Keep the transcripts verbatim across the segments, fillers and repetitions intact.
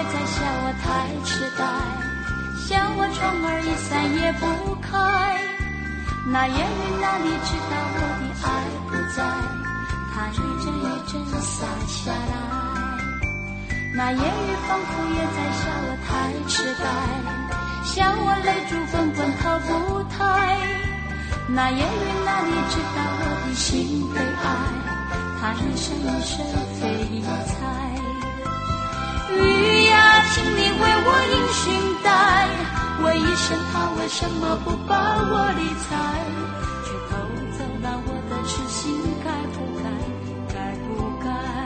在笑我太痴呆，笑我窗儿一扇也不开。那烟云哪里知道我的爱不在，它一阵一阵洒下来。那烟雨仿佛也在笑我太痴呆，笑我泪珠滚滚逃不开。那烟云哪里知道我的心被爱，它一声一声飞彩。雨呀，请你为我迎寻带，问一声他为什么不把我理睬，却偷走了我的痴心，该不该，该不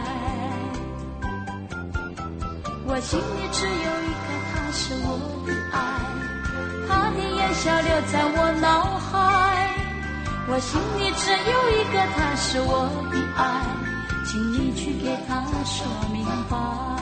该？我心里只有一个他是我的爱，他的言笑留在我脑海。我心里只有一个他是我的爱，请你去给他说明白。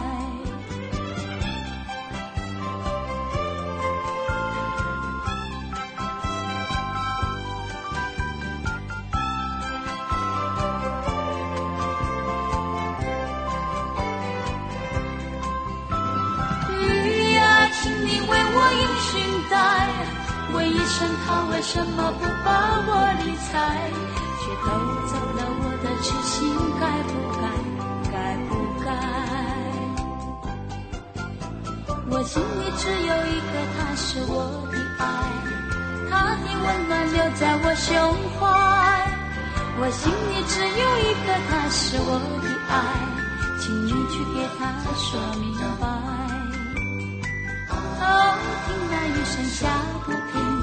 雨呀，请你为我迎寻带，问一声他为什么不把我理睬，却偷走了我的痴心，该不该，该不该？我心里只有一个他是我的爱，他的温暖留在我胸怀。我心里只有一个他是我的爱，请你去给他说明白。哦，听那雨声下不停，